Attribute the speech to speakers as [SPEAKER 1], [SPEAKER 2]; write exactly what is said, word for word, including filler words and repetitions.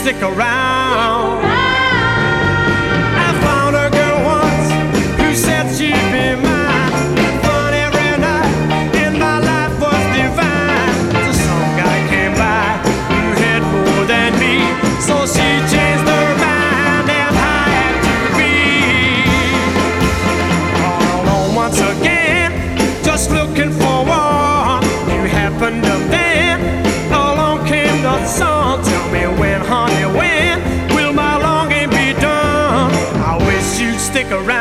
[SPEAKER 1] stick around. I found a girl once who said she'd be mine. Fun every night and my life was divine. So some guy came by who had more than me, so she changed her mind and I had to be all alone once again, just looking for one. You happened up there, along came the sun. Tell me when, honey, when will my longing be done? I wish you'd stick around.